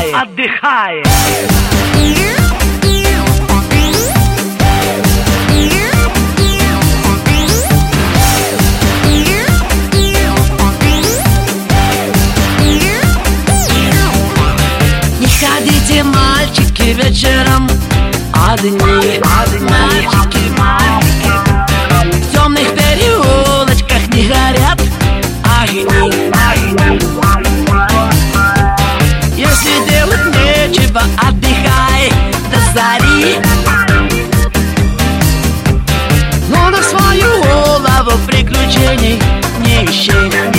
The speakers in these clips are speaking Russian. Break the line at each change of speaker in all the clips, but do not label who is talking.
отдыхает.
Не ходите, мальчики, вечером одни, мальчики. В темных переулочках не горят огни. Если делать нечего, отдыхай до зари. Но на свою голову приключений не ищи.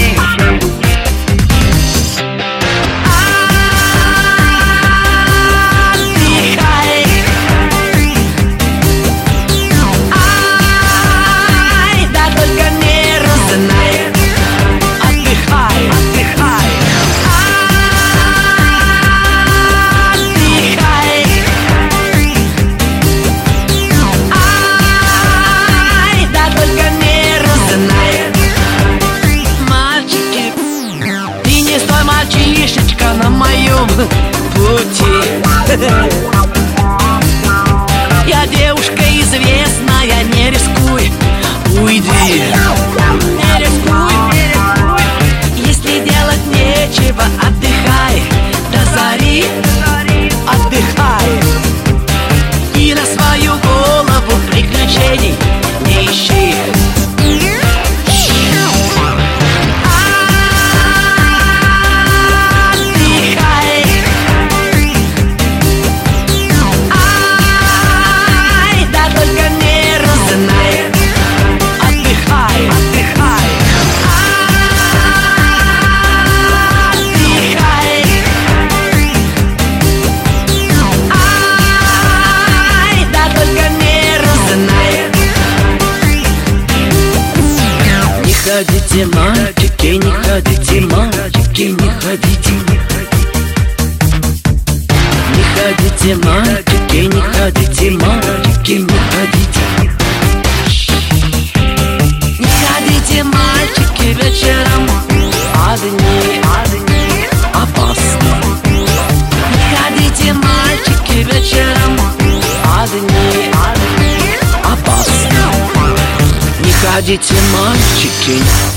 Мальчишечка на моем пути. Я девушка известная, не рискуй, уйди. Не рискуй, не рискуй. Если делать нечего, отдыхай до зари. Отдыхай. И на свою голову приключений не ищи. Не ходите, мальчики, не ходите, мальчики, не ходите. Не ходите, мальчики, не ходите, мальчики, не ходите. Не ходите, мальчики, вечером одни, опасно. Не ходите, мальчики, вечером одни, опасно. Не ходите, мальчики.